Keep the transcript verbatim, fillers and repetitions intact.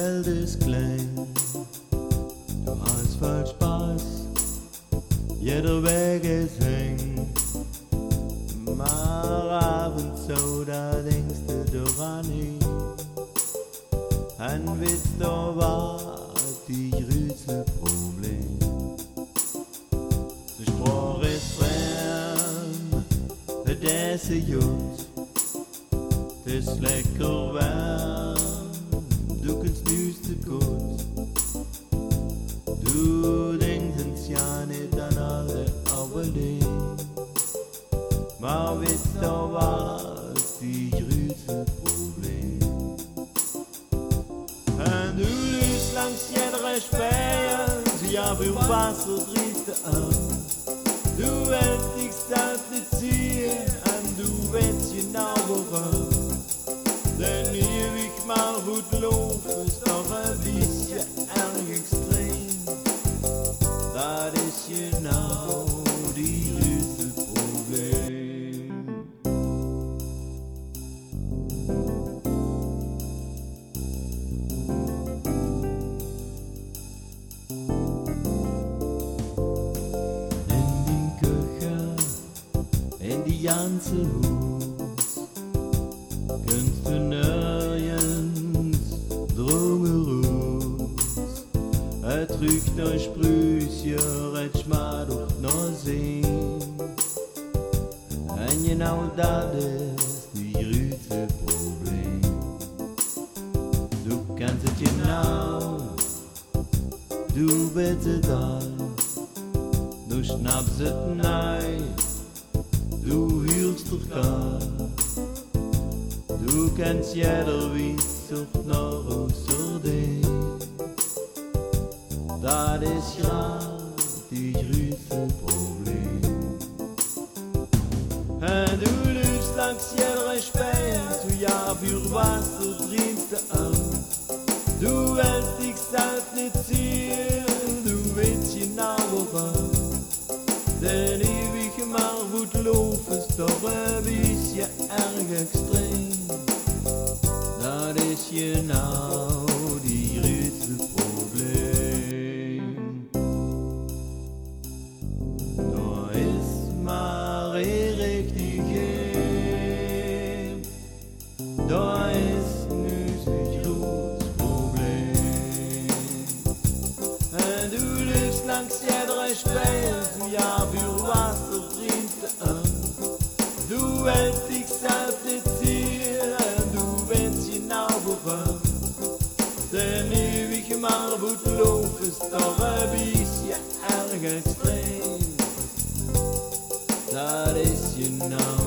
Welt ist klein, du hast voll Spaß, jeder Weg ist eng. Maar ab und zu, da denkst du daran nicht, ein Witz, da war die größte Problem. Die Sprache ist fremd, das ist gut, das lecker warm, du kannst nicht gut. Du denkst uns ja nicht an alle, aber den, maar wist da was die größte Problem. En du liest langs jeder Speer, ja, für Wasser drehst du an. Du hältst dich selbst nicht ziehen, und du weißt genau woran. Denn ewig mal gut laufen ist doch ein bisschen arg extrem. Das ist genau die größte Problem. In die Küche, in die ganze Haus, kannst du nirgends drumherum. Er trügt euch Sprüche, et schmad und noch sehen. Und genau das ist die größte Problem. Du kannst es genau, du bitte da, du schnappst es nein, du hörst doch gar. Du kannst jeder Witz auch noch außer dem. Das ist ja die größte Problem. Und du lügst langs jeder Speer, du ja für Wasser trinkst du an. Du willst dich selbst nicht ziehen, du willst genau woran. Denn ewig mal gut laufen ist doch ein bisschen arg extrem. Das ist genau die größte Problem. Da ist Marie richtig gehen, da ist müßig großes Problem. Und du lebst langs jeder Speer, ja für Wasser trinkst du an. Du hältst dich selbst nicht ziehen, du weißt genau woran. Denn ewig mal gut laufen ist doch ein bisschen arg extrem. Das ist genau